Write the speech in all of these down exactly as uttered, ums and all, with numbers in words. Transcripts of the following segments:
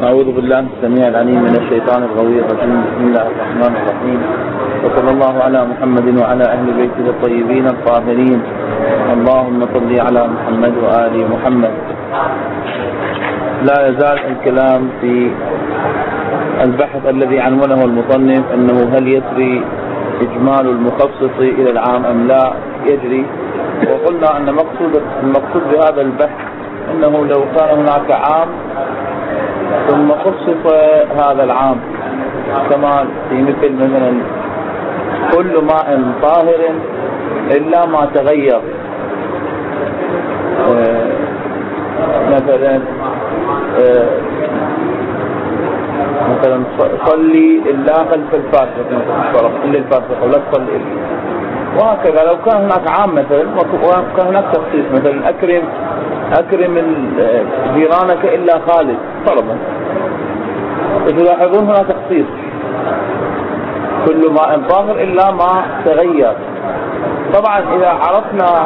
أعوذ بالله السميع العليم من الشيطان الغوي الرجيم. بسم الله الرحمن الرحيم، وصلى الله على محمد وعلى أهل بيته الطيبين الطاهرين. اللهم صل على محمد وآل محمد. لا يزال الكلام في البحث الذي عنونه المصنف أنه هل يسري إجمال المخصص إلى العام أم لا يجري. وقلنا أن مقصود المقصود بهذا البحث أنه لو كان هناك عام ثم خصص هذا العام، كما في مثل مثلا كل ماء طاهر إلا ما تغير، آه مثلا آه مثلا صلي إلا خلف الفاتحة إلا الفاتحة ولا تصلي إلا، وهكذا. لو كان هناك عام مثلا وكان هناك تخصيص، مثلا أكرم أكرم جيرانك إلا خالد فرضا، تلاحظون هنا تخصيص كل ماء طاهر إلا ما تغير. طبعا إذا عرفنا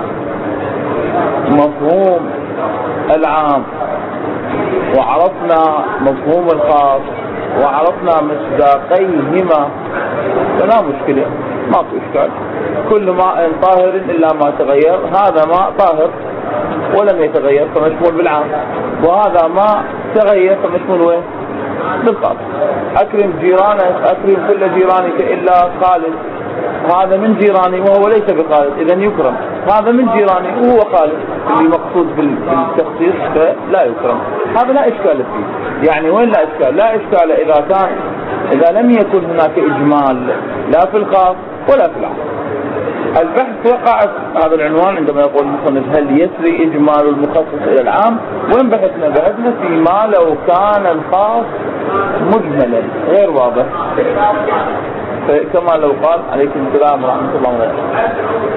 مفهوم العام وعرفنا مفهوم الخاص وعرفنا مصداقيهما فلا مشكلة، ما في إشكال. كل ماء طاهر إلا ما تغير، هذا ماء طاهر ولم يتغير فمشمول بالعام، وهذا ماء تغير فمشمول وين؟ بالخاص. أكرم جيرانك، أكرم كل جيرانك إلا خالد، هذا من جيراني وهو ليس بخالد، إذن يكرم. هذا من جيراني وهو خالد، اللي مقصود بالتخصيص فلا يكرم. هذا لا إشكال فيه. يعني وين لا إشكال؟ لا إشكال إذا كان إذا لم يكن هناك إجمال لا في الخاص ولا في العام. البحث وقع هذا العنوان عندما يقول المصنف هل يسري إجمال المخصص إلى العام. وين بحثنا؟ بحثنا فيما لو كان الخاص مجملا غير واضح، كما لو قال عليكم السلام ورحمة الله وبركاته،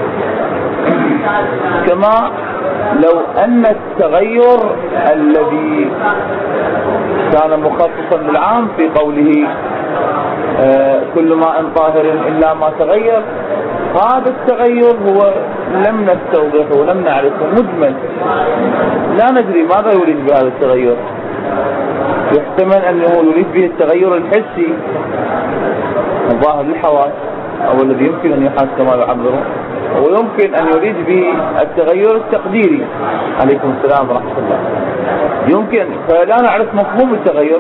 كما لو أن التغير الذي كان مخصصا للعام في قوله آه كل ماء طاهر إلا ما تغير، هذا التغير هو لم نستوضحه ولم نعرفه، مجمل، لا ندري ماذا يريد بهذا التغير. يحتمل أنه يريد به التغير الحسي الظاهر للحواس أو الذي يمكن أن يحاس كما يعبرون، ويمكن أن يريد به التغير التقديري عليكم السلام ورحمة الله. يمكن، فلا نعرف مفهوم التغير.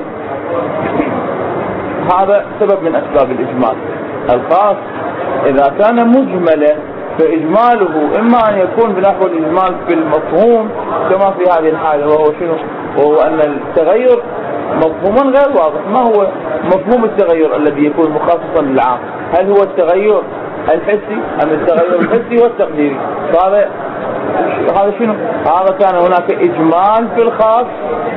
هذا سبب من أسباب الإجمال. الخاص إذا كان مجملا فإجماله إما أن يكون بنحو الإجمال في المفهوم كما في هذه الحالة، وهو شنو؟ وهو أن التغير مفهوما غير واضح. ما هو مفهوم التغير الذي يكون مخصصا للعام؟ هل هو التغير الحسي أم التغير الحسي والتقديري؟ فهذا هذا شنو؟ هذا كان هناك إجمال في الخاص،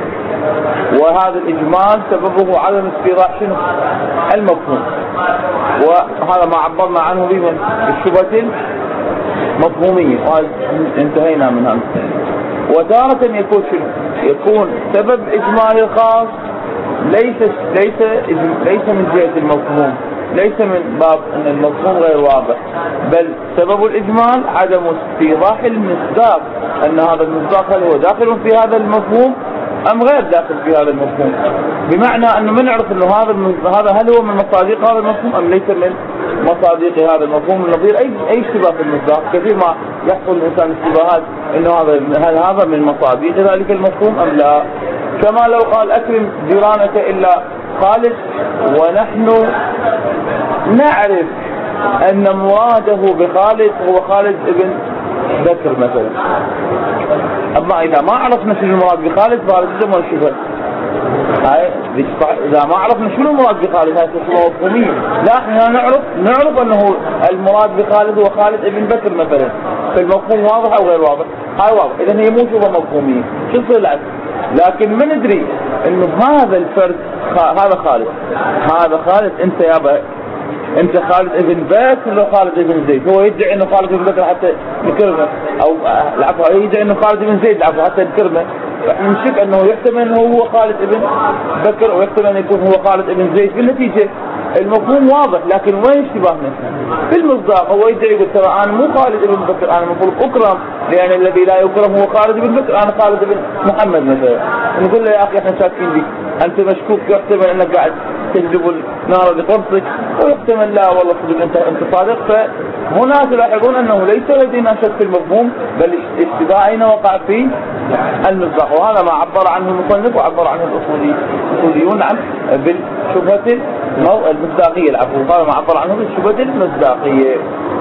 وهذا الإجمال سببه عدم استيضاح شنو؟ المفهوم، وهذا ما عبرنا عنه بمن؟ بالشبهة المفهومية، وانتهينا من هذا. وتارة يكون شنو؟ يكون سبب إجمال الخاص ليس ليس ليس من جهة المفهوم، ليس من باب أن المفهوم غير واضح، بل سبب الإجمال عدم استيضاح المصداق، أن هذا المصداق هل هو داخل في هذا المفهوم أم غير داخل في هذا المفهوم. بمعنى أنه من نعرف أنه هذا هذا هل هو من مصادق هذا المفهوم أم ليس من مصادق هذا المفهوم، النظير أي أي اشتباه في المصداق. كثير ما يحصل الإنسان اشتباهات أنه هذا هل هذا من مصادق ذلك المفهوم أم لا. كما لو قال أكرم جيرانك إلا خالد، ونحن نعرف أن مراده بخالد هو خالد ابن بكر مثلا. أما إذا ما عرفنا شنو المراد بخالد فهذا جزء من الشبهة. هاي إذا ما عرفنا شنو المراد بخالد هاي تصير مفهومية. لا، احنا نعرف نعرف أنه المراد بخالد هو خالد ابن بكر مثلا، فالمفهوم واضح أو غير واضح؟ هاي واضح، إذا هي مو شبهة مفهومية. شو تصير العكس؟ لكن ما ندري إنه هذا الفرد هذا خالد، هذا خالد أنت يا با انت خالد ابن بكر ولا خالد ابن زيد؟ هو يدعي انه خالد ابن بكر حتى نكرمه، او العفو يدعي انه خالد ابن زيد العفو حتى نكرمه، فاحنا نشك انه يحتمل انه هو خالد ابن بكر ويحتمل ان يكون هو خالد ابن زيد. بالنتيجه المفهوم واضح، لكن وين اشتباهنا؟ في المصداق. هو يدعي يقول ترى انا مو خالد بن بكر، انا المفروض اكرم، لان الذي لا يكرم هو خالد بن بكر، انا خالد بن محمد مثلا. نقول له يا اخي احنا شاكين بك، انت مشكوك، يحتمل انك قاعد تجلب النار لقرصك، ويحتمل لا والله صدق انت انت صادق. فهنا تلاحظون انه ليس لدينا شك في المفهوم، بل اشتباهنا وقع في المصداق، وهذا ما عبر عنه المصنف وعبر عنه الاصوليون عن بالشبهة المصداقية. العفو، هذا ما عبر عنه بالشبهة المصداقية.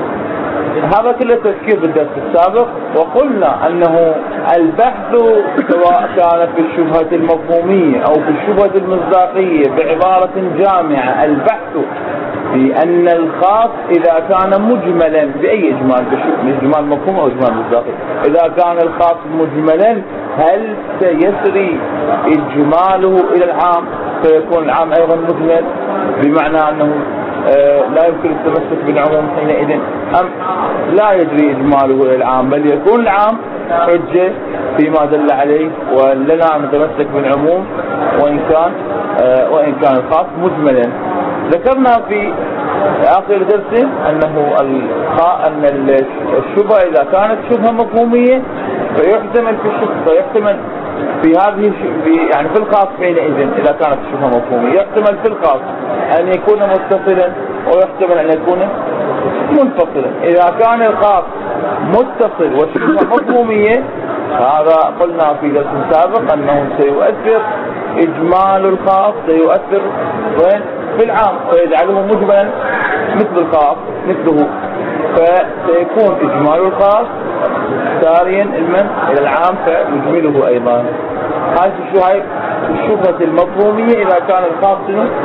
هذا كله تذكير بالدرس السابق، وقلنا انه البحث سواء كان في الشبهة المفهومية او في الشبهة المصداقية بعبارة جامعة، البحث في ان الخاص اذا كان مجملا باي اجمال، اجمال مفهوم او اجمال مصداقي، اذا كان الخاص مجملا هل سيسري اجماله الى العام فيكون العام ايضا مجمل، بمعنى انه آه لا يمكن التمسك بالعموم حينئذ، ام لا يجري اجماله الى العام بل يكون العام حجة فيما دل عليه، ولنا نتمسك بالعموم وان كان آه وان كان الخاص مجملا. ذكرنا في آخر درس أنه أن الشبهة إذا كانت شبهة مفهومية فيحتمل في الشبهة فيحتمل في هذه في يعني في الخاص حينئذ إذا كانت الشبهة مفهومية يحتمل في الخاص أن يكون متصلا ويحتمل أن يكون منفصلا. إذا كان الخاص متصل والشبهة مفهومية هذا قلنا في درس سابق أنه سيؤثر إجمال الخاص، سيؤثر وين؟ في العام، فيجعله مجملا مثل الخاص مثله، فسيكون إجمال الخاص ساريا المن إلى العام فيجمله أيضا. هذه الشبهة الشبهة المفهومية إذا كان الخاص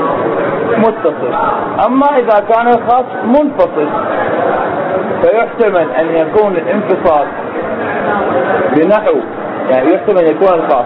متصل. أما إذا كان الخاص منفصل فيحتمل أن يكون الانفصال بنحو، يعني يحتمل أن يكون الخاص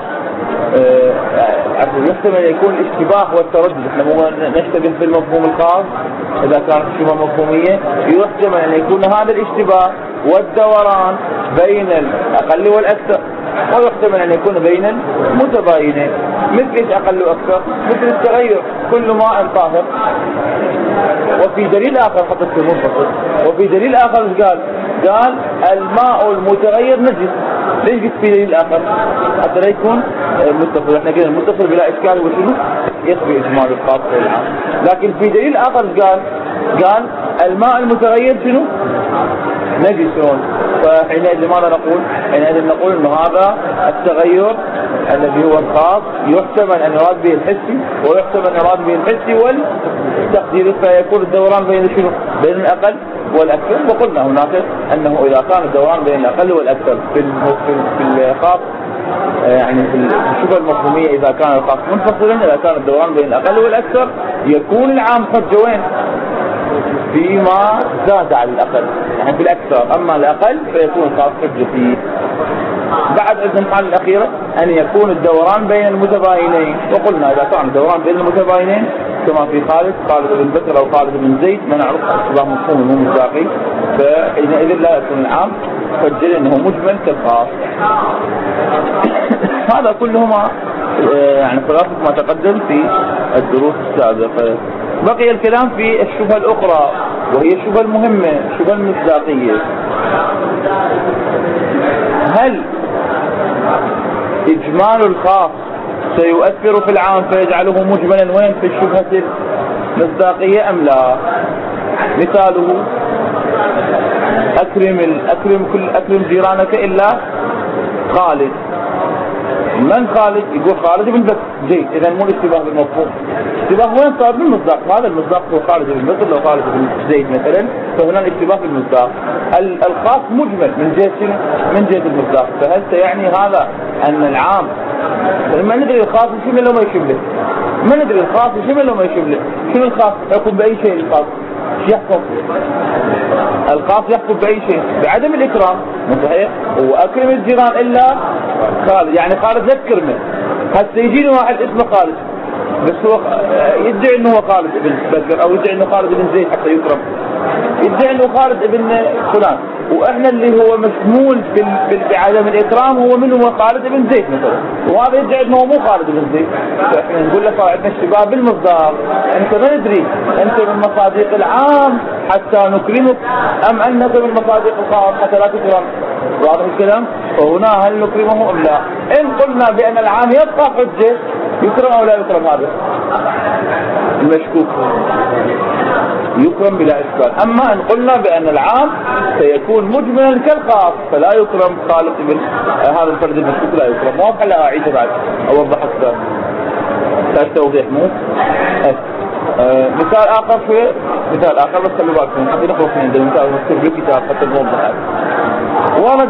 عفوا يحتمل أن يكون الاشتباه والتردد. احنا نشتغل في المفهوم الخاص إذا كانت الشبهة مفهومية، يحتمل أن يكون هذا الاشتباه والدوران بين الأقل والأكثر، ويحتمل أن يكون بين المتباينين. مثل أقل وأكثر؟ مثل التغير، كل ماء طاهر. وفي دليل آخر حطت في المنفصل، وفي دليل آخر قال قال الماء المتغير نجس. ليش قلت في دليل آخر؟ حتى لا يكون متصل. احنا قلنا المتصل بلا إشكال وشنو؟ يخفي إجمال الخاص والعام. لكن في دليل آخر قال قال الماء المتغير شنو؟ نجسون. فحينئذ ماذا نقول؟ حينئذ نقول انه هذا التغير الذي هو الخاص يحتمل ان يراد به الحسي ويحتمل ان يراد به الحسي والتقديري، فيكون الدوران بين شنو؟ بين الاقل والاكثر. وقلنا هناك انه اذا كان الدوران بين الاقل والاكثر في في الخاص يعني في الشبهة المفهومية اذا كان الخاص منفصلا، اذا كان الدوران بين الاقل والاكثر يكون العام حجة وين؟ فيما زاد على الأقل، يعني في الأكثر. أما الأقل فيكون الخاص حجة فيه. بعد إذن الحالة الأخيرة أن يكون الدوران بين المتباينين، وقلنا إذا كان الدوران بين المتباينين كما في خالد خالد بن بكر أو خالد بن زيد ما نعرف اشتباه مفهوم مو مصداقي، فحينئذ لا يكون العام حجة لأنه مجمل كالخاص. هذا كلهما يعني خلاصة ما تقدم في الدروس السابقة. بقي الكلام في الشبهة الأخرى وهي الشبهة المهمة، الشبهة المصداقية. هل إجمال الخاص سيؤثر في العام فيجعله مجملا وين في الشبهة المصداقية أم لا؟ مثاله أكرم الأكرم كل أكرم جيرانك إلا خالد. من خالد؟ يقول خالد بن بكر. جيد، إذا مو الاشتباه بالمفهوم، اشتباه وين صار بالمصداق. هذا المصداق هو خالد بن بكر لو خالد بن زيد مثلا، فهنا الاشتباه بالمصداق. الخاص مجمل من جهة شنو؟ من جهة المصداق. فهل سيعني هذا أن العام ما ندري الخاص يشمل لو ما يشمله؟ ما ندري الخاص يشمل لو ما يشمله. شنو الخاص؟ يحكم بأي شيء الخاص؟ ايش يحكم؟ الخاص يحكم بأي شيء؟ بعدم الإكرام. صحيح؟ وأكرم الجيران إلا خالد، يعني خالد لا تكرمه. هسه يجيني واحد اسمه خالد بس هو يدعي انه هو خالد بن بكر او يدعي انه خالد بن زيد حتى يكرم، يدعي انه خالد بن فلان، واحنا اللي هو مسمول بعدم الاكرام هو منه خالد بن زيد مثلا، وهذا يدعي انه مو خالد بن زيد. فاحنا نقول له صار عندنا اشتباه بالمصداق، انت ما ندري انت من مصادق العام حتى نكرمك ام انك من مصادق الخاص حتى لا تكرم. واضح الكلام؟ فهنا هل نكرمه ام لا؟ ان قلنا بان العام يبقى حجه يكرم او لا يكرم، هذا المشكوك يكرم بلا اشكال. اما ان قلنا بان العام سيكون مجملا كالخاص فلا يكرم خالد بن هذا الفرد المشكوك لا يكرم. واضح لا اعيد بعد اوضح اكثر تحتاج توضيح مو؟ أه. أه. مثال اخر في مثال اخر بس خلوا بالكم حتى نخلص من عند المثال مكتوب بالكتاب حتى نوضح هذا. ورد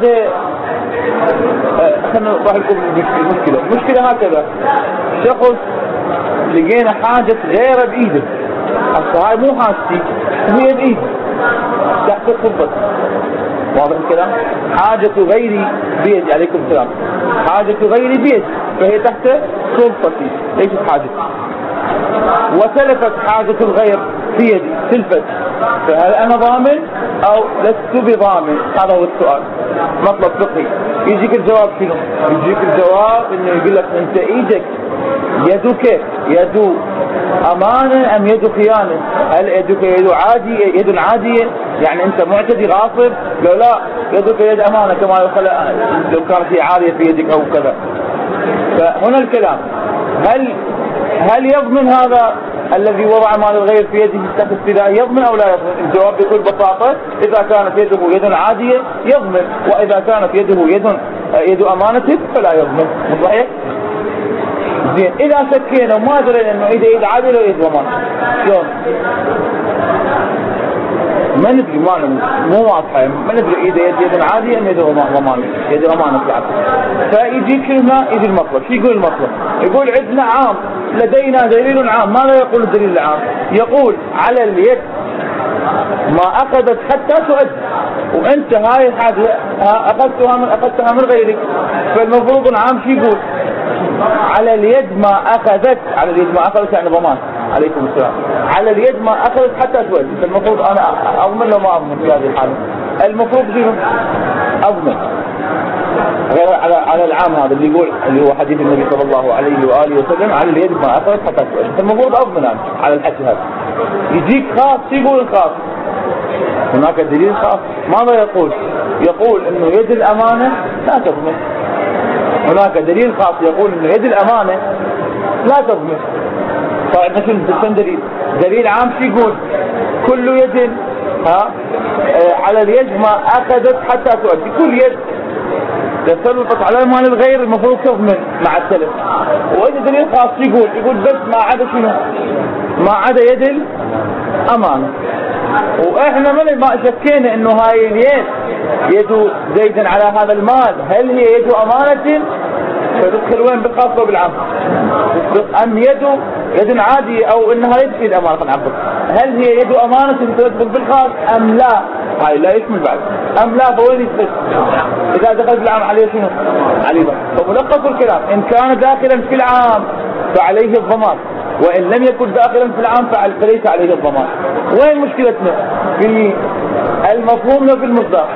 أه. خلينا نوضح لكم المشكله. المشكله هكذا، شخص لقينا حاجه غيره بايده، هسه هاي مو حاجتي هي بايدي تحت سلطتي. واضح الكلام؟ حاجة غيري بيدي، عليكم السلام، حاجة غيري بيدي فهي تحت سلطتي ليست حاجتي. وتلفت حاجة الغير في يدي تلفت، فهل انا ضامن او لست بضامن؟ هذا هو السؤال، مطلب فقهي. يجيك الجواب شنو؟ يجيك الجواب انه يقول لك انت ايدك يدك يد امانه ام يد خيانه؟ هل يدك يد عاديه يد عاديه يعني انت معتدي غاصب؟ لو لا يدك يد امانه كما يقال لو كانت هي عاريه في يدك او كذا. فهنا الكلام، هل هل يضمن هذا الذي وضع مال الغير في يده تحت استيلاء يضمن او لا يضمن؟ الجواب بكل بساطه اذا كانت يده يد عاديه يضمن، واذا كانت يده يد يد امانه فلا يضمن. صحيح؟ زين، اذا شكينا وما درينا انه ايده يد عاديه ولا يد ضمان شلون؟ ما ندري، ما مو واضحه، ما ندري اذا يد يد عاديه ام يد ضمان يد امانه في العقد. فيجيك هنا يجي المطلب، شو يقول المطلب؟ يقول عندنا عام، لدينا دليل عام. ماذا يقول الدليل العام؟ يقول على اليد ما اخذت حتى تؤدي، وانت هاي الحاجه اخذتها من اخذتها من غيرك، فالمفروض العام شو يقول؟ على اليد ما اخذت، على اليد ما اخذت يعني ضمان، عليكم السلام، على اليد ما اخذت حتى تؤدي. فالمفروض انا اضمن لو ما اضمن في هذه الحاله؟ المفروض شنو؟ اضمن. غير على على العام هذا اللي يقول اللي هو حديث النبي صلى الله عليه واله وسلم على اليد ما اخذت حتى تؤدي، فالمفروض اضمن انا على الحكي هذا. يجيك خاص، يقول الخاص هناك دليل خاص، ماذا يقول؟ يقول انه يد الامانه لا تضمن. هناك دليل خاص يقول انه يد الامانه لا تضمن. طيب شنو دليل؟ دليل عام شو يقول؟ كل يد ها آه على اليد ما اخذت حتى تؤدي، كل يد تسلطت على مال الغير المفروض تضمن مع التلف. واذا دليل خاص يقول يقول بس ما عدا شنو؟ ما عدا يد الامانه. واحنا ما شكينا انه هاي اليد يد زيد على هذا المال هل هي يد امانه؟ فتدخل وين؟ بالخاص وبالعام. ام يد يد عاديه او انها ليست يد امانه؟ نعبر هل هي يد امانه تدخل بالخاص ام لا؟ هاي لا يشمل بعد ام لا، فوين يدخل؟ اذا دخل بالعام عليه شنو؟ عليه ضمان. فملخص الكلام ان كان داخلا في العام فعليه الضمان، وان لم يكن داخلا في العام فليس عليه الضمان. وين مشكلتنا؟ في المفهوم وفي المصداق.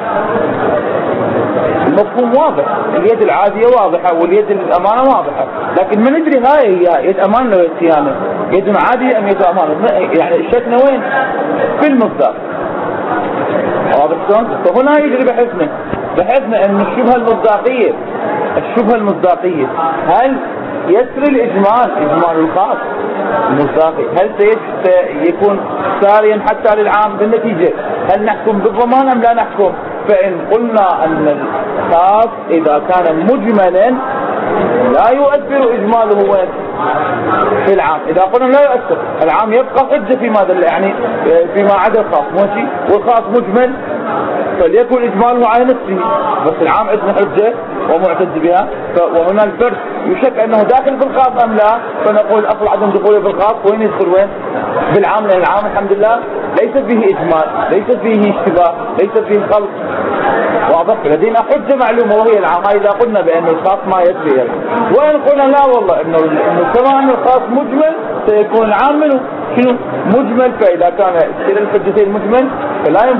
المفهوم واضح، اليد العاديه واضحه واليد الامانه واضحه، لكن ما ندري هاي هي يد امانه ولا يد خيانه، يد عاديه ام يد امانه؟ يعني الشكنا وين؟ في المصداق. واضح شلون؟ فهنا يجري بحثنا بحثنا ان الشبهه المصداقيه الشبهه المصداقيه هل يسري الاجمال اجمال الخاص المصداقي هل سيكون ساريا حتى للعام؟ بالنتيجه هل نحكم بالضمان ام لا نحكم؟ فان قلنا ان الخاص اذا كان مجملا لا يؤثر اجماله وين؟ في العام. اذا قلنا لا يؤثر العام يبقى حجه فيما دل يعني فيما عدا الخاص، ماشي؟ والخاص مجمل فليكن اجماله على نفسه، بس العام عندنا حجه ومعتد بها. وهنا الفرد يشك انه داخل في الخاص ام لا، فنقول اصل عدم دخوله في الخاص وين يدخل؟ وين؟ بالعام، لان العام الحمد لله ليس فيه اجمال، ليس فيه اشتباه، ليس فيه خلط. واضح؟ لدينا حجه معلومه وهي العام. اذا قلنا بان الخاص ما يدري، وان قلنا لا والله انه انه كما ان الخاص مجمل سيكون العام منه شنو؟ مجمل. فاذا كان كلا الحجتين مجمل فلا يمكن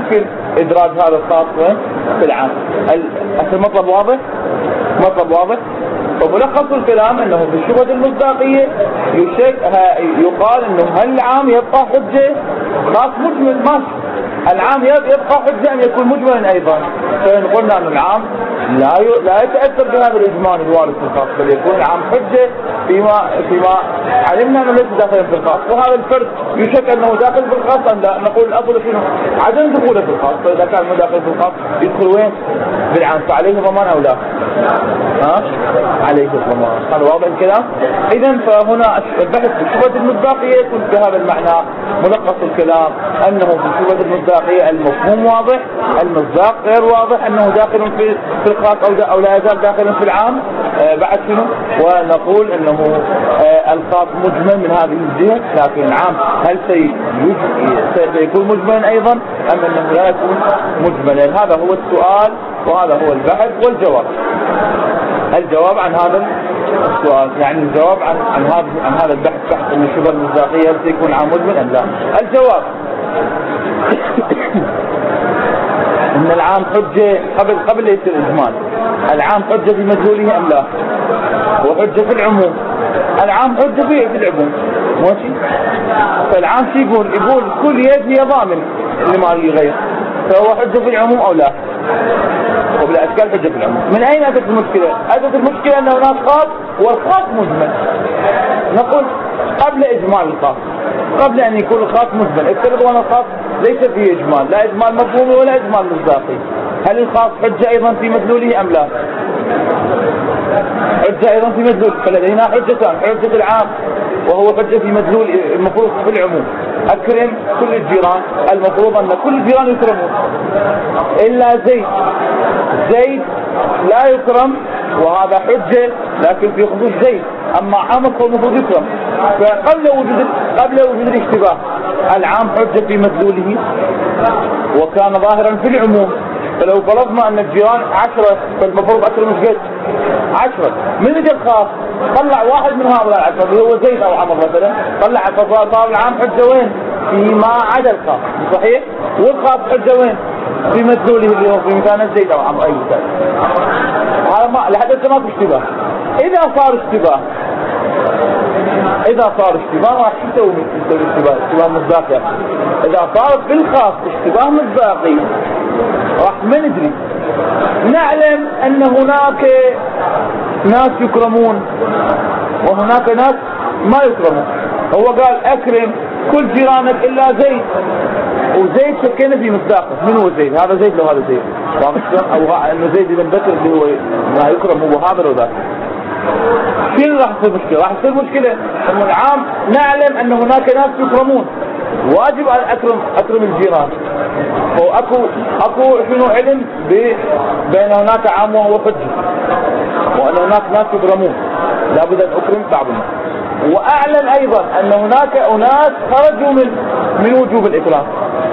إدراج هذا الخاص في العام. المطلب واضح؟ مطلب واضح؟ وملخص الكلام أنه في الشبهة المصداقية يقال أنه هل العام يبقى حجة خاص مجمل؟ ماشي، العام يبقى حجة أن يكون مجملا أيضا. فإن قلنا أن العام لا لا يتأثر بهذا الإجمال الوارد في الخاص، بل يكون العام حجة فيما فيما علمنا أنه ليس داخلا في الخاص، وهذا الفرد يشك أنه داخل في الخاص أم لا. نقول الأفضل شنو؟ عدم دخوله في الخاص. فإذا كان مو داخل في الخاص يدخل وين؟ بالعام، فعليه ضمان أو لا؟ ها؟ عليه الضمان. هذا واضح الكلام؟ إذا فهنا البحث في الشبهة المصداقية يكون بهذا المعنى. ملخص الكلام أنه في الشبهة المصداقية المفهوم واضح، المصداق غير واضح، أنه داخل في في الخاص أو أو لا يزال داخلا في العام. آه بعد شنو؟ ونقول أنه آه الخاص مجمل من هذه الجهة، لكن العام هل سيكون مجملا أيضا أم أنه لا يكون مجملا؟ هذا هو السؤال وهذا هو البحث والجواب. الجواب عن هذا السؤال يعني الجواب عن عن هذا عن هذا البحث بحث ان الشبهة المصداقية هل سيكون عام مجمل ام لا؟ الجواب ان العام حجة قبل قبل ليس الإجمال. العام حجة في مدلوله ام لا؟ وحجة في العموم. العام حجة في في العموم، ماشي؟ فالعام شو يقول؟ يقول كل يد هي ضامن لما يغير، فهو حجة في العموم او لا؟ وبلا اشكال حجة في العموم. من اين اتت المشكلة؟ اتت المشكلة ان هناك خاص والخاص مجمل. نقول قبل اجمال الخاص، قبل ان يكون الخاص مجمل، افترضوا ان الخاص ليس فيه اجمال، لا اجمال مفهومي ولا اجمال مصداقي، هل الخاص حجة ايضا في مدلوله ام لا؟ حجة ايضا في مدلول. فلدينا حجتان، حجة العام وهو حجة في مدلول المفروض في العموم، اكرم كل الجيران، المفروض ان كل الجيران يكرمون الا زيد. زيد لا يكرم وهذا حجة لكن في خصوص زيد، اما عمر هو المفروض يكرم. فقبل وجود قبل وجود الاشتباه العام حجة في مدلوله وكان ظاهرا في العموم. فلو فرضنا ان الجيران عشرة فالمفروض اكرم مش قد عشرة، من اللي الخاص طلع واحد من هؤلاء العشرة اللي هو زيد او عمر مثلا، طلع صار العام حجة وين؟ فيما عدا الخاص، صحيح؟ والخاص حجة وين؟ في مدلوله اللي هو في مكان زيد او عمر اي مثال. هذا ما لحد هسه ما في اشتباه. اذا صار اشتباه اذا صار اشتباه راح تسوي تسوي اشتباه اشتباه مصداقي. اذا صار في الخاص اشتباه مصداقي راح ما ندري. نعلم ان هناك ناس يكرمون وهناك ناس ما يكرمون. هو قال اكرم كل جيرانك الا زيد، وزيد شكينا في مصداقه. من هو زيد؟ هذا زيد لو هذا زيد، او انه زيد بن بكر اللي هو ما يكرم هو هذا لو ذاك. شنو راح تصير مشكلة؟ راح تصير مشكلة انه العام نعلم ان هناك ناس يكرمون، واجب ان اكرم اكرم الجيران. واكو اكو شنو علم بان هناك عام وهو حجة، وان هناك ناس يكرمون لابد ان اكرم بعض الناس. واعلم ايضا ان هناك اناس خرجوا من من وجوب الاكرام،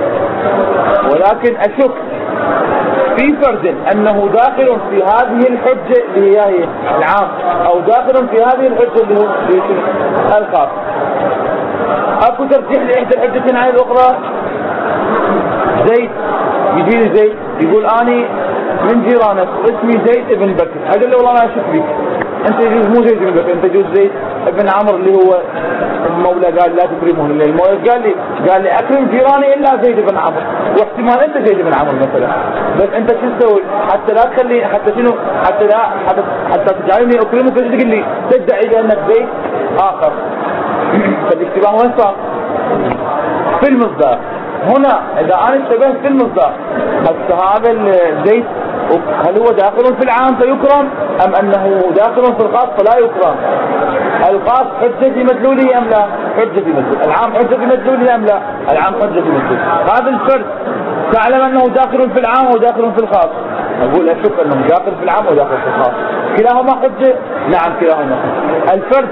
ولكن اشك في فرد انه داخل في هذه الحجة اللي هي العام او داخل في هذه الحجة اللي هو الخاص. اكو ترجيح لاحدى الحجتين عن الاخرى. زيد يجي لي زيد يقول اني من جيرانك اسمي زيد ابن بكر، اقول له والله انا اشك بك، انت يجوز مو زيد ابن بكر، انت يجوز زيد ابن عمرو اللي هو المولى قال لا تكرمون الا المولى. قال لي قال لي اكرم جيراني الا زيد بن عمرو، واحتمال انت زيد بن عمرو مثلا، بس انت شو تسوي حتى لا تخلي حتى شنو حتى لا حتى, حتى تجعلني اكرمك تقول لي تدعي بانك زيد اخر. فالاشتباه وين صار؟ في المصداق. هنا اذا انا اشتبهت في المصداق هسه هذا الزيد هل هو داخل في العام فيكرم ام انه داخل في الخاص فلا يكرم؟ الخاص حجة في مدلوله ام لا؟ حجة في مدلوله. العام حجة في مدلوله ام لا؟ العام حجة في مدلوله. هذا الفرد تعلم انه داخل في العام وداخل في الخاص، اقول اشوف انه داخل في العام وداخل في الخاص، كلاهما حجة؟ نعم كلاهما حجة. الفرد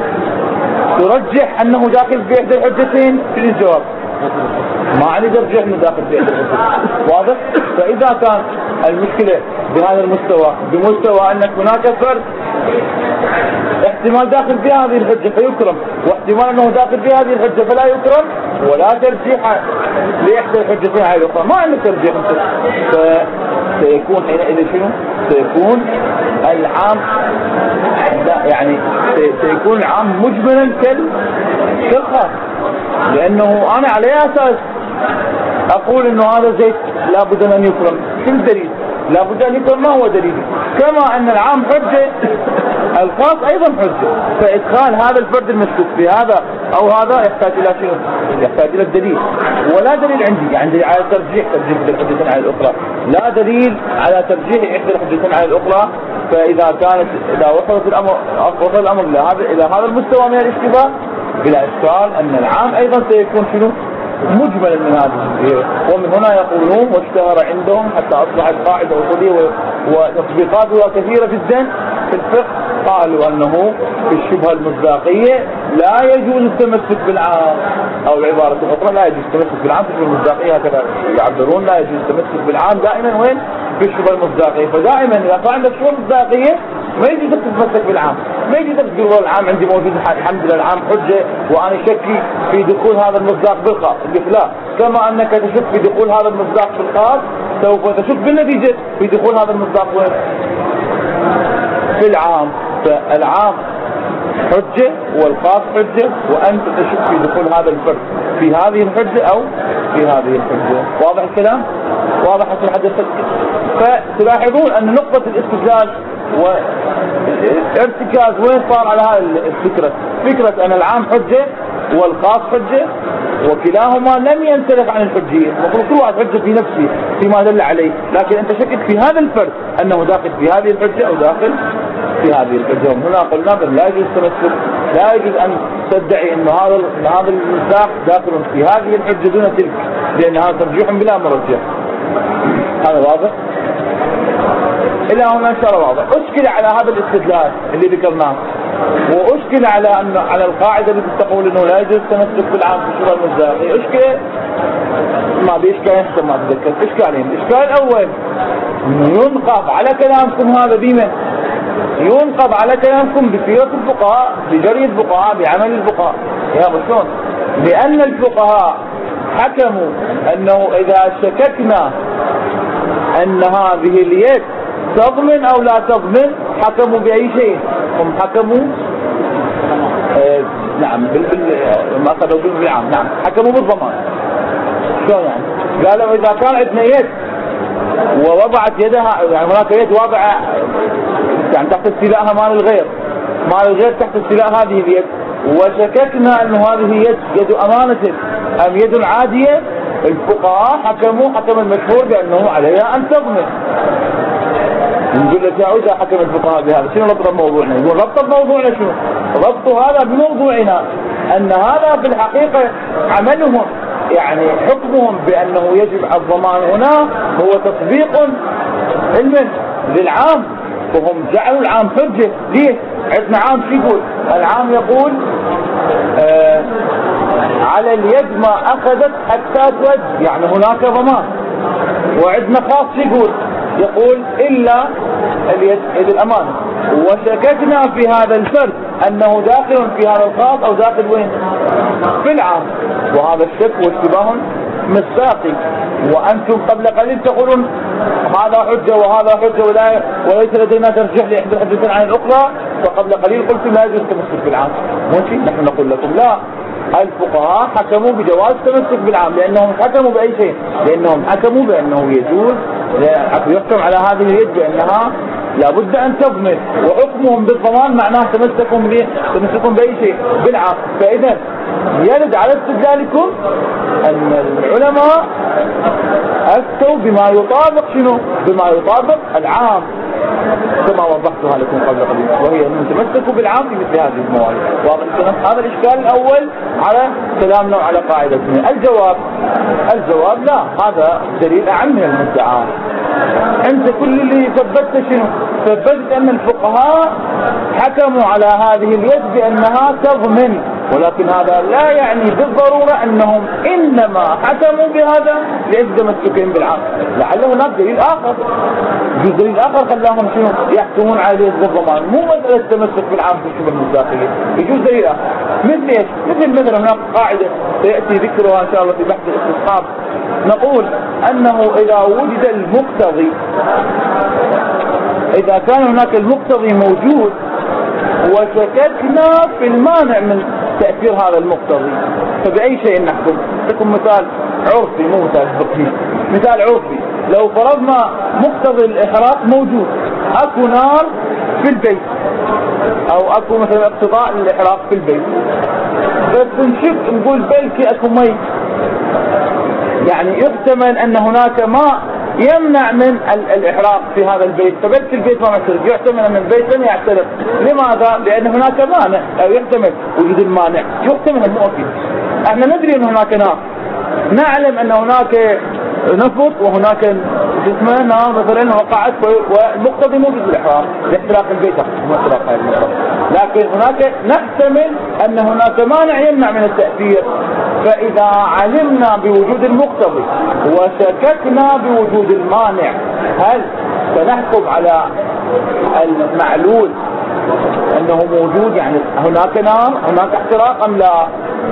ترجح انه داخل في احدى الحجتين في الجواب، ما عليه ترجح انه داخل في احدى الحجتين، واضح؟ فاذا كان المشكلة بهذا المستوى بمستوى انك هناك فرد احتمال داخل في هذه الحجة فيكرم، واحتمال انه داخل في هذه الحجة فلا يكرم، ولا ترجيح لإحدى الحجتين على الأخرى، ما عندك ترجيح. فسيكون حينئذ شنو؟ سيكون العام لا يعني سيكون العام مجملا كالخاص، لأنه أنا على أي أساس أقول إنه هذا زيت لابد أن يكرم؟ شو الدليل؟ لابد أن يكرم، ما هو دليل؟ كما أن العام حجة الخاص أيضا حجة، فإدخال هذا الفرد المشكوك في هذا أو هذا يحتاج إلى شنو؟ يحتاج إلى الدليل، ولا دليل عندي عندي على ترجيح ترجيح الحجتين على الأخرى، لا دليل على ترجيح إحدى الحجتين على الأخرى. فإذا كانت إذا وصلت الأمر وصل الأمر إلى هذا إلى هذا المستوى من الاشتباه بلا إشكال أن العام أيضا سيكون شنو؟ مجملا من هذه. ومن هنا يقولون واشتهر عندهم حتى أصبحت قاعدة أصولية وتطبيقاتها كثيرة جدا في الفقه، قالوا أنه في الشبهة المصداقية لا يجوز التمسك بالعام، أو العبارة الأخرى لا يجوز التمسك بالعام في الشبهة المصداقية، هكذا يعبرون، لا يجوز التمسك بالعام دائما وين؟ في الشبهة المصداقية. فدائما إذا كان عندك شبهة مصداقية ما يجوز تتمسك بالعام، ما يجوز تقول والله العام عندي موجود الحمد لله العام حجة وأنا شكي في دخول هذا المصداق بالخاص، لا، كما أنك تشك في دخول هذا المصداق بالخاص سوف تشك بالنتيجة في دخول هذا المصداق وين؟ في العام. فالعام حجة والخاص حجة، وأنت تشك في دخول هذا الفرد في هذه الحجة أو في هذه الحجة. واضح الكلام؟ واضح الحديث؟ فتلاحظون أن نقطة الاستدلال والارتكاز وين صار على هذه الفكرة، فكرة أن العام حجة والخاص حجة، وكلاهما لم ينسلخ عن الحجية، المفروض كل واحد حجة في نفسه فيما دل عليه، لكن أنت شكت في هذا الفرد أنه داخل في هذه الحجة أو داخل في هذه الحجة. هنا قلنا بل لا يجوز التمسك، لا يجوز أن تدعي أن هذا هذا المصداق داخل في هذه الحجة دون تلك، لأن هذا ترجيح بلا مرجح. هذا واضح؟ إلى هنا إن شاء الله واضح. أشكل على هذا الاستدلال اللي ذكرناه، وأشكل على أن على القاعدة اللي تقول إنه لا يجوز التمسك بالعام في الشبهة المصداقية. أشكل ما بإشكال حتى ما أتذكر إشكالين. الإشكال الأول إنه ينقض على كلامكم هذا بمن؟ ينقض على كلامكم بسيرة الفقهاء، بجري الفقهاء، بعمل الفقهاء. يا شلون؟ لأن الفقهاء حكموا أنه إذا شككنا أن هذه اليد تضمن أو لا تضمن، حكموا بأي شيء؟ هم حكموا آه نعم بال بال ما أخذوا بالعام، نعم حكموا بالضمان. شلون يعني؟ قالوا إذا كان عندنا يد ووضعت يدها، يعني هناك يد واضعة يعني تحت استيلائها مال الغير، مال الغير تحت استيلاء هذه اليد، وشككنا أن هذه يد يد أمانة أم يد عادية، الفقهاء حكموا حكم المشهور بأنه عليها أن تضمن. نقول لك يا إذا حكم الفقهاء بهذا شنو ربط موضوعنا؟ يقول ربط موضوعنا شنو؟ ربط هذا بموضوعنا أن هذا في الحقيقة عملهم، يعني حكمهم بأنه يجب الضمان هنا هو تطبيق علمي للعام، وهم جعلوا العام حجة. ليه؟ عندنا عام شو يقول؟ العام يقول آه على اليد ما أخذت حتى تود، يعني هناك ضمان. وعندنا خاص يقول يقول إلا اليد يد الأمانة، وشككنا في هذا الفرد أنه داخل في هذا الخاص أو داخل وين؟ في العام. وهذا الشك واشتباه مصداقي، وأنتم قبل قليل تقولون هذا حجة وهذا حجة ولا وليس لدينا ترجيح لإحدى الحجتين عن الأخرى، فقبل قليل قلتم لا يجوز التمسك بالعام. ماشي، نحن نقول لكم لا، الفقهاء حكموا بجواز التمسك بالعام، لأنهم حكموا بأي شيء؟ لأنهم حكموا بأنه يجوز يحكم على هذه اليد بأنها لابد أن تضمن، وحكمهم بالضمان معناه تمسكهم تمسكهم بأي شيء؟ بالعام. فإذا يرد على استدلالكم أن العلماء أفتوا بما يطابق شنو؟ بما يطابق العام، كما وضحتها لكم قبل قليل، وهي أن تمسكوا بالعام في مثل هذه المواد. واضح؟ هذا الإشكال الأول على كلامنا وعلى قاعدتنا. الجواب الجواب لا، هذا دليل أعم من المدعى. أنت كل اللي ثبتت شنو؟ ثبتت أن الفقهاء حكموا على هذه اليد بأنها تضمن، ولكن هذا لا يعني بالضرورة أنهم إنما حكموا بهذا لأجل تمسكهم بالعام، لعل هناك دليل آخر، دليل آخر خلاهم شنو يحكمون على الضمان، مو مسألة التمسك بالعام في الشبه المصداقية، يجوز دليل آخر. مثل ايش؟ مثل مثلا هناك قاعدة سيأتي ذكرها إن شاء الله في بحث الاستصحاب، نقول أنه إذا وجد المقتضي، إذا كان هناك المقتضي موجود وشككنا في المانع من تأثير هذا المقتضي، فبأي شيء نحكم؟ لكم مثال عرفي مو مثال فقهي، مثال عرفي. لو فرضنا مقتضي الإحراق موجود، أكو نار في البيت أو أكو مثلا اقتضاء للإحراق في البيت، بس نشك نقول بلكي أكو مي، يعني يحتمل أن هناك ماء يمنع من الإحراق في هذا البيت، فبلك البيت ما محترق، يحتمل أن البيت لن يحترق. لماذا؟ لأن هناك مانع، أو يحتمل وجود المانع، يحتمل المؤكد. احنا ندري أن هناك نار، نعلم أن هناك نفط وهناك جسمه نار مثلا وقعت، والمقتضي موجود بالإحراق لاحتراق البيت مو احتراق هذا المقتضي، لكن هناك نحتمل أن هناك مانع يمنع من التأثير. فإذا علمنا بوجود المقتضي وشككنا بوجود المانع، هل سنحكم على المعلول أنه موجود، يعني هناك نار هناك احتراق أم لا؟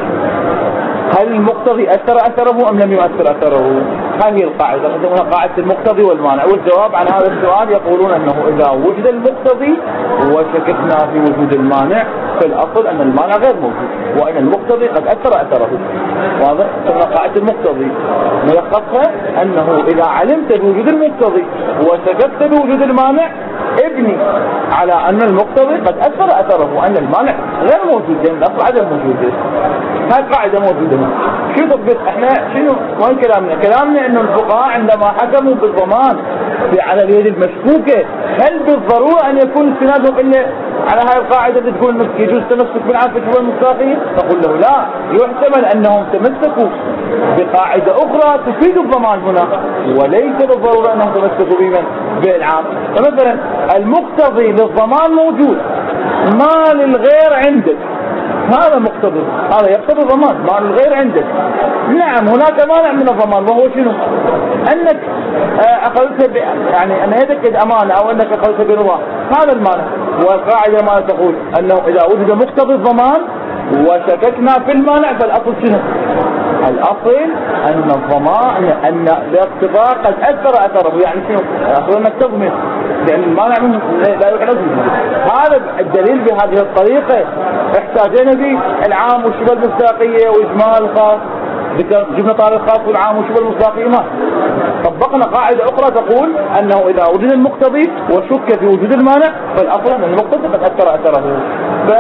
هل المقتضي أثر أثره أم لم يؤثر أثره؟ هذه القاعدة، يسمونها قاعدة المقتضي والمانع. والجواب عن هذا السؤال يقولون أنه إذا وجد المقتضي وشككنا في وجود المانع، فالأصل أن المانع غير موجود وأن المقتضي قد أثر أثره. واضح؟ يسمونها قاعدة المقتضي، ملخصها أنه إذا علمت بوجود المقتضي وشككت بوجود المانع، ابني على أن المقتضي قد أثر أثره وأن المانع غير موجود، لأن الأصل عدم موجوده. هاي قاعدة موجودة. شو ضبط احنا شنو وين كلامنا؟ كلامنا انه الفقهاء عندما حكموا بالضمان على اليد المشكوكة، هل بالضرورة ان يكون استنادهم الا على هاي القاعدة اللي تقول انه يجوز التمسك بالعام في الشبه المصداقية؟ نقول له لا، يحتمل انهم تمسكوا بقاعدة اخرى تفيد الضمان هنا، وليس بالضرورة انهم تمسكوا بمن بالعام. فمثلا المقتضي للضمان موجود، ما للغير عندك، هذا مقتضي، هذا يقتضي ضمان، مال الغير عندك. نعم هناك مانع من الضمان، وهو شنو؟ انك اخذتها يعني ان يدك امانه او انك اخذتها برضا، هذا المانع. والقاعده ما تقول انه اذا وجد مقتضي الضمان وشككنا في المانع، فالاصل شنو؟ الاصل ان الضمان ان الاقتضاء قد اثر اثره، يعني شنو؟ الاصل انك تضمن، لان المانع لا يحدث. هذا الدليل بهذه الطريقه احتاجنا به العام والشبه المصداقيه واجمال الخاص، جبنا طارئ الخاص والعام والشبه المصداقيه، ما طبقنا قاعده اخرى تقول انه اذا وجد المقتضي وشك في وجود المانع، فالاصل ان المقتضي قد اثر اثره. ف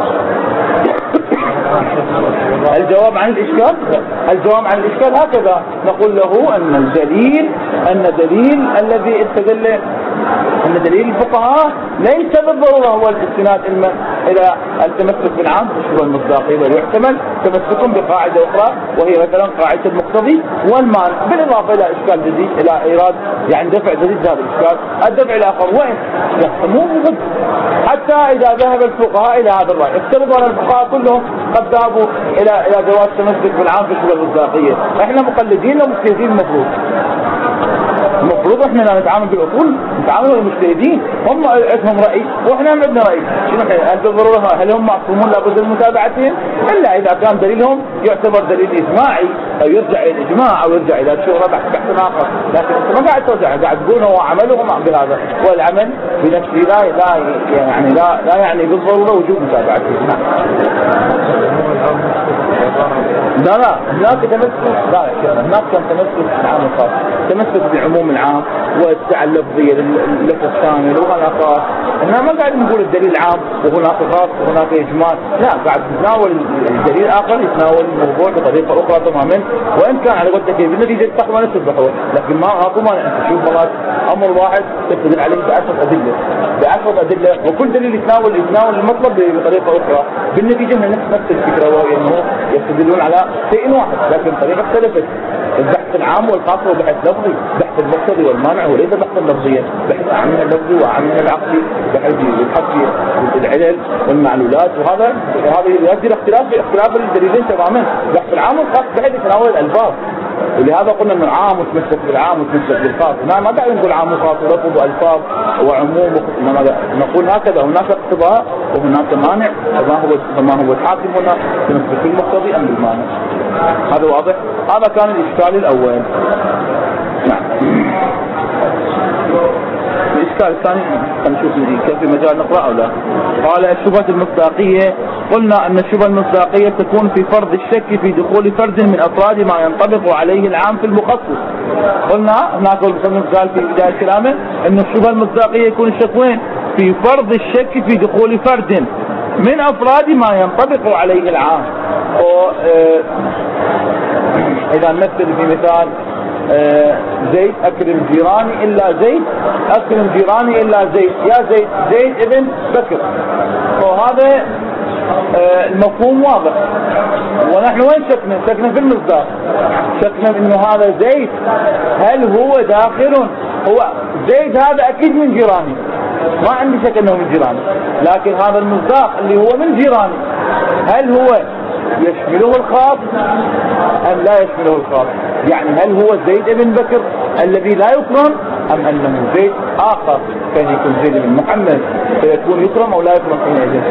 الجواب عن الإشكال الجواب عن الإشكال هكذا، نقول له أن الدليل أن دليل الذي استدل أن دليل الفقهاء ليس بالضرورة هو الاستناد إلى التمسك بالعام والشبه المصداقية، بل يحتمل تمسكهم بقاعدة أخرى وهي مثلا قاعدة المقتضي والمانع، بالإضافة إلى إشكال جديد، إلى إيراد يعني دفع جديد هذا الإشكال. الدفع الآخر وين؟ مو ضد، حتى إذا ذهب الفقهاء إلى هذا الرأي، افترضوا أن الفقهاء كلهم قد ذهبوا إلى إلى جواز التمسك بالعام في الشبه المصداقية، إحنا مقلدين ومجتهدين. المفروض المفروض احنا لا نتعامل بالاصول، نتعامل بالمجتهدين، هم عندهم راي واحنا عندنا راي. شنو هل بالضروره هل هم معصومون لابد من متابعتهم؟ الا اذا كان دليلهم يعتبر دليل اجماعي او يرجع الى الاجماع او يرجع الى الشهره بحث بحث اخر، لكن انت ما قاعد ترجع، قاعد تقول هو عملهم بهذا، والعمل بنفسه لا لا يعني لا لا يعني بالضروره وجوب متابعتهم. لا لا هناك تمسك، لا هناك كان تمسك بالعام الخاص، تمسك بعموم العام والسعة اللفظية لللفظ الشامل وهذا خاص. احنا ما قاعد نقول الدليل عام وهناك خاص وهناك اجمال، لا قاعد نتناول الدليل اخر يتناول الموضوع بطريقة اخرى تماما، وان كان على قولتك بالنتيجة تقوى نفس البحوث، لكن ما اكو مانع انت تشوف مرات امر واحد تستدل عليه بعشرة ادلة بعشرة ادلة، وكل دليل يتناول يتناول المطلب بطريقة اخرى، بالنتيجة من نفس الفكرة، وهي انه يستدلون على شيء واحد لكن طريقة اختلفت. البحث العام والخاص هو بحث لفظي، بحث المقتضي والمانع وليس بحثا لفظيا، بحث اعم من اللفظي واعم من العقلي بحيث يحكي العلل والمعلولات، وهذا هذا يؤدي لاختلاف اختلاف الدليلين تماما. بحث العام والخاص بحيث يتناول الالفاظ، ولهذا قلنا انه العام متمسك بالعام ومتمسك بالخاص. ما ما داعي نقول عام وخاص ولفظ والفاظ وعموم، انما نقول هكذا هناك اقتضاء وهناك مانع، فما هو فما هو الحاكم هنا تمسك بالمقتضي ام بالمانع. هذا واضح؟ هذا كان الاشكال الاول. نعم. الإشكال الثاني نشوف كيف في مجال نقرأ أو لا. قال الشبهة المصداقية. قلنا أن الشبهة المصداقية تكون في فرض الشك في دخول فرد من أفراد ما ينطبق عليه العام في المخصص. قلنا هناك المصنف قال في بداية كلامه أن الشبهة المصداقية يكون الشك وين؟ في فرض الشك في دخول فرد من أفراد ما ينطبق عليه العام. إذا نمثل في مثال آه زيد أكرم جيراني إلا زيد، أكرم جيراني إلا زيد، يا زيد زيد ابن بكر. وهذا آه المفهوم واضح. ونحن وين شكنا؟ شكنا في المصداق، شكنا إنه هذا زيد هل هو داخل؟ هو زيد هذا أكيد من جيراني، ما عندي شك أنه من جيراني، لكن هذا المصداق اللي هو من جيراني هل هو يشمله الخاص أم لا يشمله الخاص؟ يعني هل هو زيد بن بكر الذي لا يكرم أم أنه زيد آخر كان يكون زيد بن محمد فيكون يكرم أو لا يكرم حينئذ؟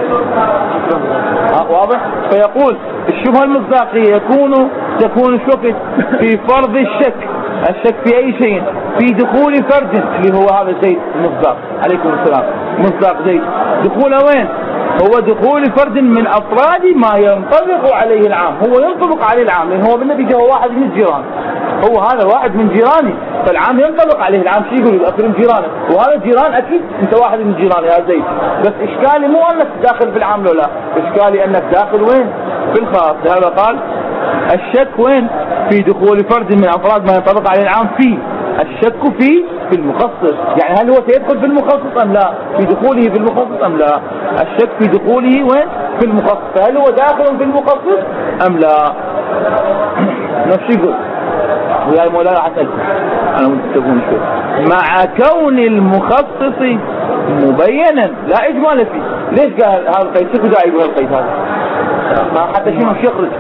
واضح؟ فيقول الشبهة المصداقية يكون تكون شبهة في فرض الشك، الشك في أي شيء في دخول فرد اللي هو هذا زيد المصداق عليكم السلام، مصداق زيد دخوله وين؟ هو دخول فرد من أفراد ما ينطبق عليه العام. هو ينطبق عليه العام لأن هو بالنتيجة هو واحد من الجيران، هو هذا واحد من جيراني فالعام ينطبق عليه العام. شو يقول؟ أكرم جيرانه، وهذا جيران أكيد أنت واحد من جيران يا زيد. بس إشكالي مو أنك داخل في العام لو لا، إشكالي أنك داخل وين؟ في الخاص. لهذا قال الشك وين؟ في دخول فرد من أفراد ما ينطبق عليه العام فيه. الشك فيه في المخصص، يعني هل هو سيدخل في المخصص أم لا؟ في دخوله في المخصص أم لا؟ الشك في دخوله وين؟ في المخصص، فهل هو داخل في المخصص أم لا؟ نفس يقول ويا مولانا حسنكم أنا متفقون شوي مع كون المخصص مبينا لا إجمال فيه. ليش قال هذا القيد؟ شو داعي يقول القيد هذا؟ ما حتى شنو شو يخرج؟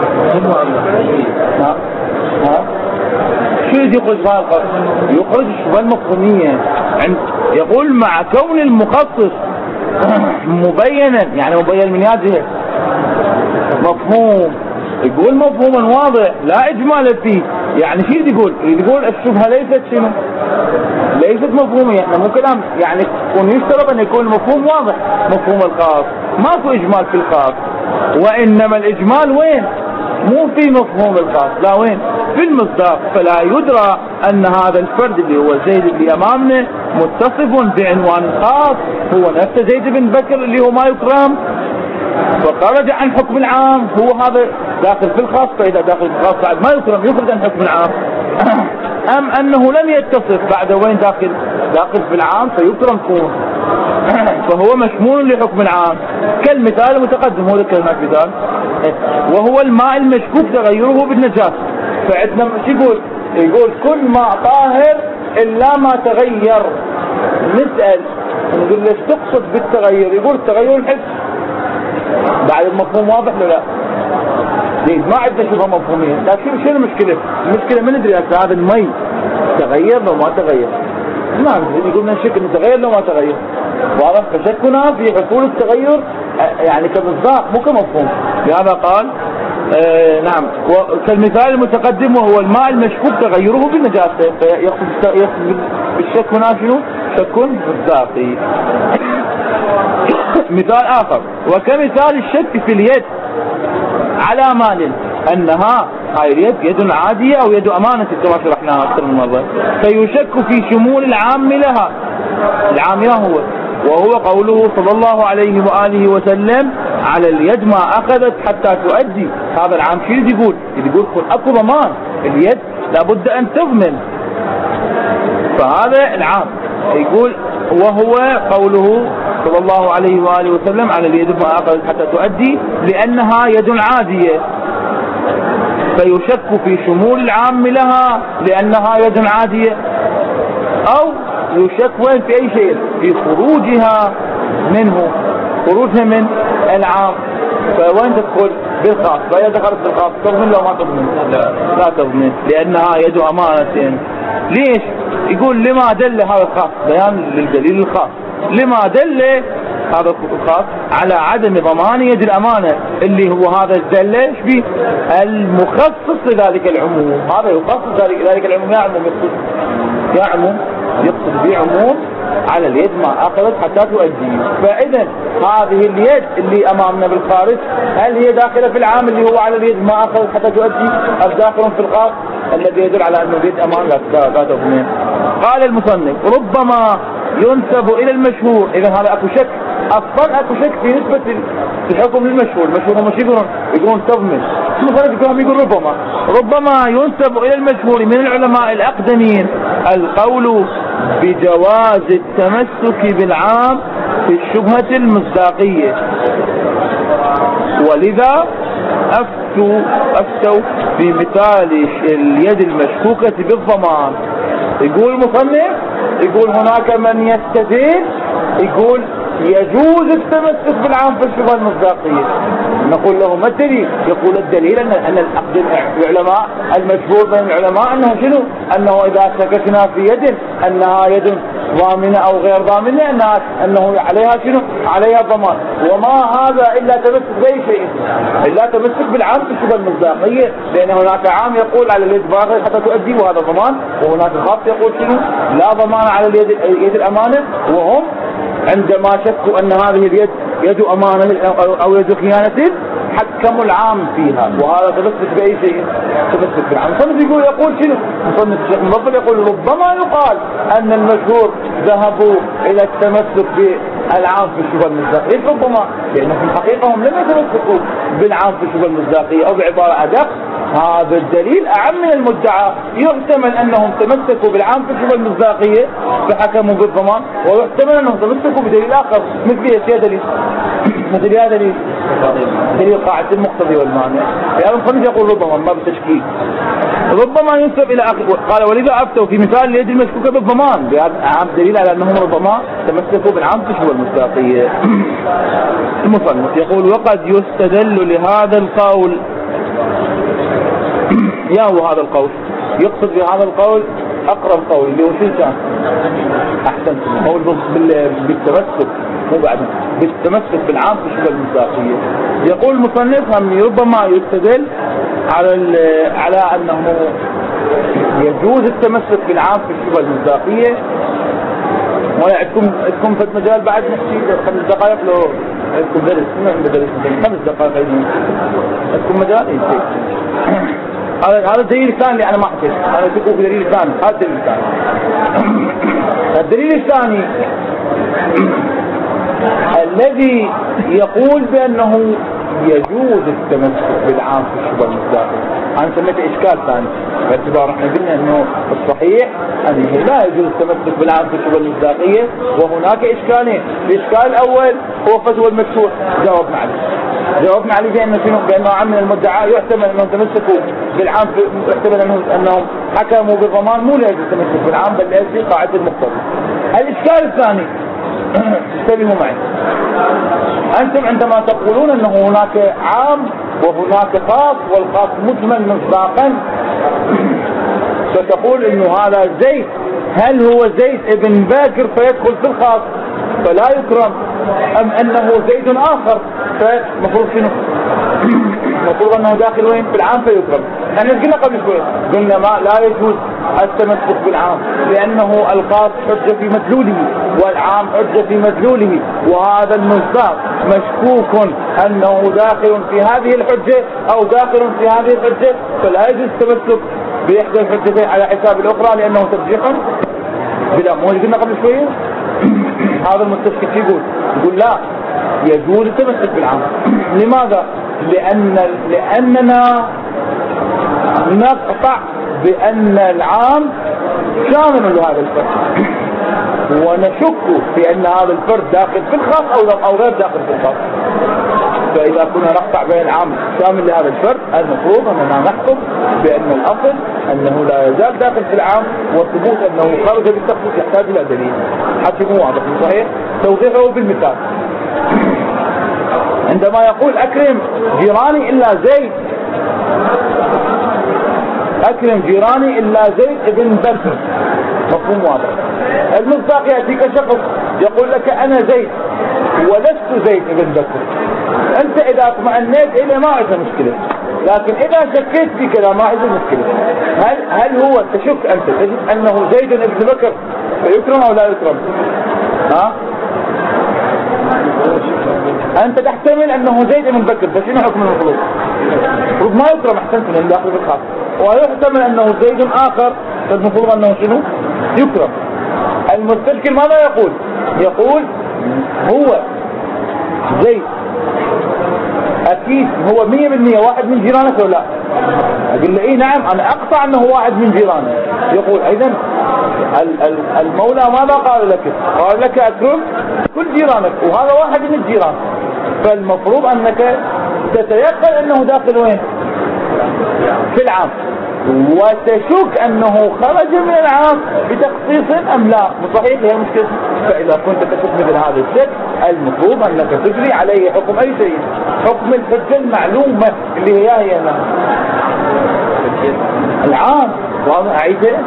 ها ها شو يخرج بهذا القول؟ يخرج الشبهة المفهومية. يقول مع كون المخصص مبينا، يعني مبين من هذه مفهوم، يقول مفهوما واضح لا إجمال فيه. يعني شو يقول؟ يقول الشبهة ليست شنو؟ ليست مفهومية. احنا مو كلام يعني يكون يشترط ان يكون المفهوم واضح، مفهوم الخاص ماكو إجمال في الخاص، وإنما الإجمال وين؟ مو في مفهوم الخاص، لا وين؟ في المصداق. فلا يدرى أن هذا الفرد اللي هو زيد اللي أمامنا متصف بعنوان خاص هو نفس زيد بن بكر اللي هو ما يكرم، فخرج عن حكم العام. هو هذا داخل في الخاص، فإذا داخل في الخاص بعد ما يكرم يخرج عن حكم العام. أم أنه لم يتصف بعد وين داخل؟ داخل في العام فيكرم كون فهو مشمول لحكم العام كالمثال المتقدم. هو كلمات مثال وهو الماء المشكوك تغيره بالنجاسة. فعندنا شو يقول؟ يقول كل ماء طاهر إلا ما تغير. نسأل نقول ليش تقصد بالتغير؟ يقول التغير الحس. بعد المفهوم واضح ولا لا؟ ما عندنا شبهة مفهومية. لكن شو المشكلة؟ المشكلة ما ندري هذا المي تغير لو ما تغير، ما ندري. يقول لنا شك انه تغير لو ما تغير، واضح؟ فشكنا في حصول التغير يعني كمصداق مو كمفهوم. لهذا قال آه نعم كالمثال المتقدم وهو الماء المشكوك تغيره بالنجاسة. فيقصد بالشك هنا شنو؟ شك مصداقي. مثال آخر وكمثال الشك في اليد على مال أنها هاي اليد يد عادية أو يد أمانة كما شرحناها أكثر من مرة، فيشك في شمول العام لها. العام هو وهو قوله صلى الله عليه وآله وسلم على اليد ما أخذت حتى تؤدي. هذا العام شو يقول؟ يقول كل أكو ضمان، اليد لابد أن تضمن. فهذا العام يقول وهو قوله صلى الله عليه وآله وسلم على اليد ما أخذت حتى تؤدي لأنها يد عادية، فيشك في شمول العام لها لأنها يد عادية، أو يشك وين في أي شيء في خروجها منه، خروجها من العام. فوين تدخل؟ بالخاص. فإذا دخلت بالخاص تضمن لو ما تضمن؟ لا, لا تضمن، لأنها يد أمانة. ليش؟ يقول لما دل هذا الخاص، بيان للدليل الخاص، لما دل هذا الخاص على عدم ضمان يد الأمانة، اللي هو هذا الدل ايش بيه؟ المخصص لذلك العموم. هذا يخصص ذلك ذلك العموم، يعمم يقصد يعمم يقصد بعموم على اليد ما أخذت حتى تؤدي. فإذا هذه اليد اللي أمامنا بالخارج، هل هي داخلة في العام اللي هو على اليد ما أخذت حتى تؤدي، أم داخل في الخاص الذي يدل على أنه اليد أمان لا تضمن؟ قال المصنف: ربما ينسب إلى المشهور. إذا هذا أكو شك، أصلا أكو شك في نسبة الحكم للمشهور. المشهور هم يقولون يقولون تضمن، المصنف يقول ربما ربما ينسب إلى المشهور من العلماء الأقدمين القول بجواز التمسك بالعام في الشبهة المصداقية، ولذا أفتوا أفتوا في مثال اليد المشكوكة بالضمان. يقول المصنف، يقول هناك من يستدل يقول يجوز التمسك بالعام في الشبهة المصداقية. نقول له ما الدليل؟ يقول الدليل أن أن العلماء المشهور بين العلماء أنه شنو؟ أنه إذا شككنا في يد أنها يد ضامنة أو غير ضامنة أنها أنه عليها شنو؟ عليها ضمان. وما هذا إلا تمسك بأي شيء، إلا تمسك بالعام في الشبهة المصداقية، لأن هناك عام يقول على اليد باغي حتى تؤدي وهذا ضمان، وهناك خاص يقول شنو؟ لا ضمان على اليد يد الأمانة. وهم عندما شكوا أن هذه اليد يد أمانة أو يد خيانة حكموا العام فيها، وهذا تمسك بأي شيء؟ تمسك بالعام. مصنف يقول يقول شنو؟ مصنف الشيخ المفضل يقول ربما يقال أن المشهور ذهبوا إلى التمسك بالعام في الشبهة المصداقية. ربما لأن في الحقيقة هم لم يتمسكوا بالعام في الشبهة المصداقية، أو بعبارة أدق هذا الدليل أعم من المدعى. يحتمل أنهم تمسكوا بالعام في الشبهة المصداقية فحكموا بالضمان، ويحتمل أنهم تمسكوا بدليل آخر مثل ايش؟ دليل مثل هذا دليل دليل قاعدة المقتضي والمانع. يعني المصنف يقول ربما ما بالتشكيك، ربما ينسب إلى آخر. قال ولذا أفتوا في مثال اليد المشكوكة بالضمان بهذا عام دليل على أنهم ربما تمسكوا بالعام في الشبهة المصداقية. المصنف يقول وقد يستدل لهذا القول. يا هو هذا القول؟ يقصد بهذا القول أقرب قول اللي هو شو كان؟ أحسنتم، قول بالتمسك، مو بعد بالتمسك بالعام في الشبهة المصداقية. يقول المصنف هم ربما يستدل على على أنه يجوز التمسك بالعام في الشبهة المصداقية. ولا عندكم عندكم في المجال بعد نحكي خمس دقائق لو عندكم درس درس خمس دقائق عندكم مجال. هذا هذا الدليل الثاني اللي انا ما حكيت، انا اشوفه بدليل ثاني. هذا الدليل الثاني. الدليل الثاني الذي يقول بانه يجوز التمسك بالعام في الشبهة المصداقية. انا سميته اشكال ثاني باعتبار احنا قلنا انه الصحيح انه لا يجوز التمسك بالعام في الشبهة المصداقية، وهناك اشكالين. الاشكال الاول هو فتوى المكسور، جاوبنا عليه جاوبنا عليه بانه شنو؟ بانه عام من المدعى يحتمل انهم تمسكوا بالعام، يحتمل انهم انهم حكموا بالضمان، مو لا يجوز التمسك بالعام بل لاجل قاعدة المقتضي. الاشكال الثاني انتبهوا معي، أنتم عندما تقولون أنه هناك عام وهناك خاص والخاص مجمل مصداقا، فتقول أنه هذا زيد، هل هو زيد ابن باكر فيدخل في الخاص فلا يكرم، أم أنه زيد آخر فمفروض شنو؟ مفروض أنه داخل وين؟ في العام فيكرم. احنا قلنا قبل شوي قلنا ما لا يجوز التمسك بالعام لأنه الخاص حجة في مدلوله والعام حجة في مدلوله، وهذا المصداق مشكوك أنه داخل في هذه الحجة أو داخل في هذه الحجة، فلا يجوز التمسك بإحدى الحجتين على حساب الأخرى لأنه ترجيح بلا. مو قلنا قبل شوي هذا المستشكك يقول يقول لا يجوز التمسك بالعام. لماذا؟ لأن لأننا نقطع بأن العام شامل لهذا الفرد، ونشك في أن هذا الفرد داخل في الخاص أو أو غير داخل في الخاص. فإذا كنا نقطع بين العام شامل لهذا الفرد المفروض أننا نحكم بأن الأصل أنه لا يزال داخل في العام، وثبوت أنه خرج بالتخصيص يحتاج إلى دليل حتى يكون واضح. صحيح؟ توضيحه بالمثال عندما يقول أكرم جيراني إلا زيد، أكرم جيراني إلا زيد ابن بكر، مفهوم واضح. المصداق يأتيك شخص يقول لك أنا زيد ولست زيد ابن بكر، أنت إذا اطمأنيت إليه ما عندك مشكلة، لكن إذا شكيت في كذا ما عندك مشكلة. هل هل هو تشك أنت تجد أنه زيد ابن بكر فيكرم أو لا يكرم؟ ها؟ أنت تحتمل أنه زيد ابن بكر، فشنو حكم المفروض؟ المفروض ما يكرم، أحسنت من داخل الخاص. ويحتمل أنه زيد آخر، فالمفروض أنه شنو؟ يكرم. المستشكل ماذا يقول؟ يقول هو زيد أكيد هو مية بالمية واحد من جيرانك ولا لا؟ أقول له إيه نعم أنا أقطع أنه واحد من جيرانك. يقول أيضا المولى ماذا قال لك؟ قال لك أكرم كل جيرانك، وهذا واحد من الجيران، فالمفروض أنك تتيقن أنه داخل وين؟ في العام، وتشك أنه خرج من العام بتخصيص أم لا. صحيح هي مشكلة. فإذا كنت تشك مثل هذا الشك المفروض أنك تجري عليه حكم أي شيء، حكم الحجة المعلومة اللي هي هي العام. واضح عيده؟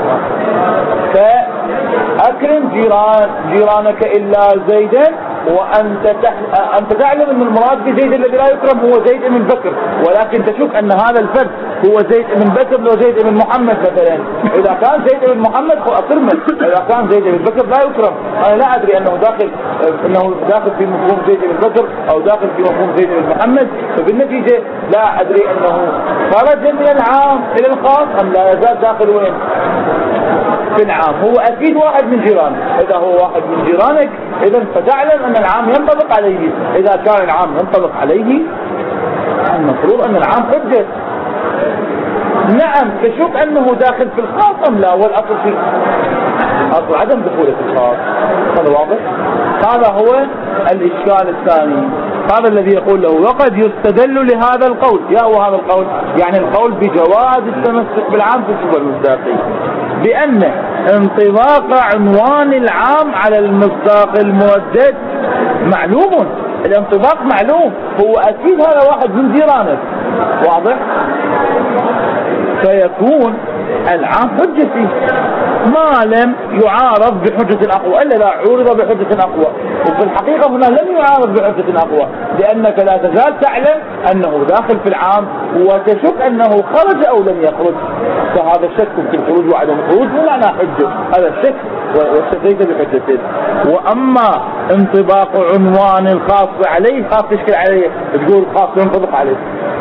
فأكرم جيران جيرانك إلا زيدا، وأنت تح... أنت تعلم أن المراد بزيد الذي لا يكرم هو زيد بن بكر، ولكن تشك أن هذا الفرد هو زيد بن بكر لو زيد بن محمد مثلا. إذا كان زيد بن محمد أكرمه، إذا كان زيد بن بكر لا يكرم. أنا لا أدري أنه داخل أنه داخل في مفهوم زيد بن بكر أو داخل في مفهوم زيد بن محمد، فبالنتيجة لا أدري أنه خرج من العام إلى الخاص أم لا يزال داخل وين؟ في العام. هو أكيد واحد من جيرانك، إذا هو واحد من جيرانك إذا فتعلم أن العام ينطبق عليه. إذا كان العام ينطبق عليه المفروض أن العام حجة. نعم تشك أنه داخل في الخاص أم لا، والأصل في أصل عدم دخوله في الخاص. هذا واضح؟ هذا هو الإشكال الثاني، هذا الذي يقول له وقد يستدل لهذا القول. يا هو هذا القول؟ يعني القول بجواز التمسك بالعام في الشبه المصداقي، بأن انطباق عنوان العام على المصداق المودد معلوم. الانطباق معلوم، هو أكيد هذا واحد من جيرانك. واضح؟ فيكون العام حجة فيه ما لم يعارض بحجة أقوى، إلا لا عورض بحجة أقوى. وفي الحقيقة هنا لم يعارض بحجة أقوى، لأنك لا تزال تعلم أنه داخل في العام وتشك أنه خرج أو لم يخرج، فهذا الشك في الخروج وعدم الخروج مو معنى حجة، هذا الشك واستدلت بحجتين. وأما انطباق عنوان الخاص عليه خاص تشكل عليه، تقول خاص ينطبق عليه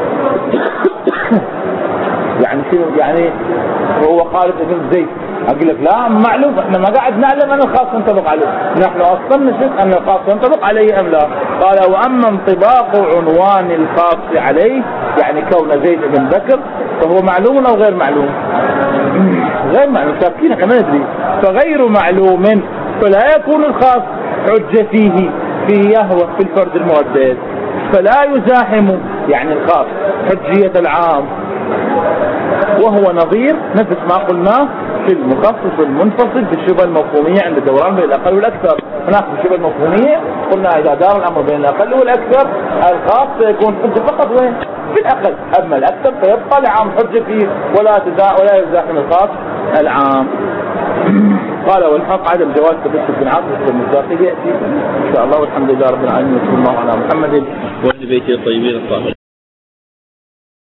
يعني شنو؟ يعني هو خالد بن زيد، اقول لك لا معلوم احنا ما قاعد نعلم ان الخاص ينطبق عليه، نحن اصلا نشك ان الخاص ينطبق عليه ام لا. قال واما انطباق عنوان الخاص عليه يعني كون زيد بن بكر فهو معلوم او غير معلوم؟ غير معلوم، شاكين احنا ما ندري، فغير معلوم فلا يكون الخاص حجة فيه فيه يهوى في الفرد المودد، فلا يزاحم يعني الخاص حجية العام، وهو نظير نفس ما قلناه في المخصص والمنفصل في الشبه المفهومية عند الدوران بين الأقل والأكثر. هناك في الشبه المفهومية قلنا إذا دار الأمر بين الأقل والأكثر الخاص سيكون حجة فقط وين؟ في الأقل، أما الأكثر فيبقى العام حجة فيه ولا تزا ولا يزاحم الخاص العام. قال والحق عدم جواز تبسط بن عاصم المصداقي يأتي إن شاء الله، والحمد لله رب العالمين وصلى الله على محمد وآل بيته الطيبين الطاهرين.